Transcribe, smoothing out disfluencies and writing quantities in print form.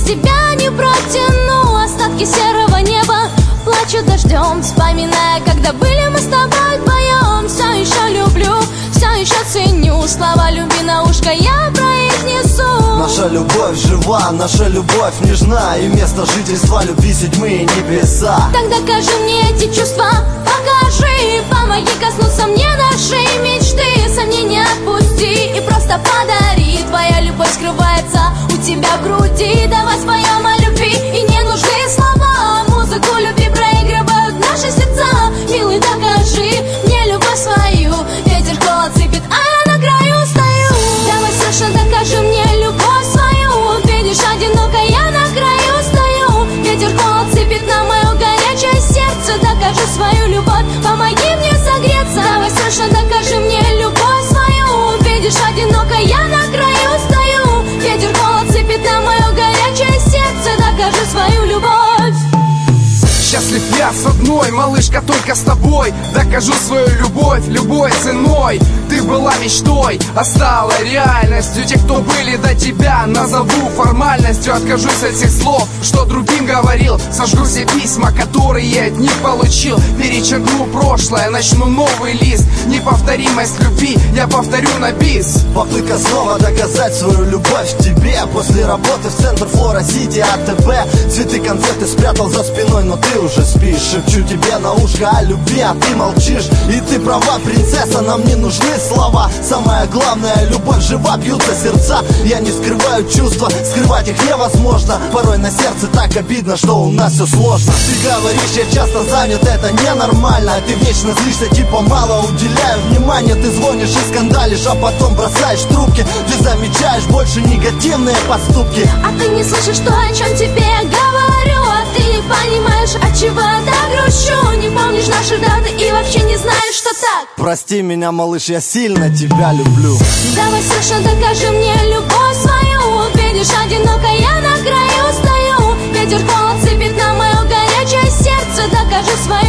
тебя не протяну. Остатки серого неба плачу дождем, вспоминая, когда были мы с тобой вдвоем. Все еще люблю, все еще ценю, слова любви на ушко я произнесу. Наша любовь жива, наша любовь нежна, и место жительства любви седьмые небеса. Так докажи мне эти чувства, покажи, помоги коснуться мне нашей мечты. Сомнения отпусти и просто подари, твоя любовь скрывается у тебя в груди. Давай споем о любви, и не нужны слова, музыку любви проигрывают наши сердца. Милый, докажи мне любовь свою, ветер холод сыпет, а я на краю стою. Давай срочно докажи мне любовь свою, видишь, одиноко я на краю стою. Ветер холод сыпет на мое горячее сердце, докажи свою любовь, помоги мне согреться. Давай срочно докажи мне любовь свою, видишь, одиноко я на краю стою. Ветер холод сыпет на мое горячее сердце, докажи свою любовь. Счастлив я с одной, малышка, только с тобой. Докажу свою любовь любой ценой. Ты была мечтой, а стала реальностью. Те, кто были до тебя, назову формальностью. Откажусь от всех слов, что другим говорил. Сожгу все письма, которые от них получил. Перечеркну прошлое, начну новый лист. Неповторимость любви я повторю на бис. Попытка снова доказать свою любовь тебе. После работы в центр Флора Сити АТБ. Цветы, конфеты спрятал за спиной, но ты уже спишь. Шепчу тебе на ушко о любви, а ты молчишь. И ты права, принцесса, нам не нужны слова. Самое главное, любовь жива, бьются сердца. Я не скрываю чувства, скрывать их невозможно. Порой на сердце так обидно, что у нас все сложно. Ты говоришь, я часто занят, это ненормально. Ты вечно злишься, типа мало уделяю внимания. Ты звонишь и скандалишь, а потом бросаешь трубки. Ты замечаешь больше негативные поступки. А ты не слышишь то, о чем тебе я говорю. А ты не понимаешь, от чего я так грущу. Не помнишь наши даты и вообще не знаешь, что так. Прости меня, малыш, я сильно тебя люблю. Давай срочно докажи мне любовь свою, видишь, одиноко я на краю стою. Ветер холод сыпет на мое горячее сердце, докажи свою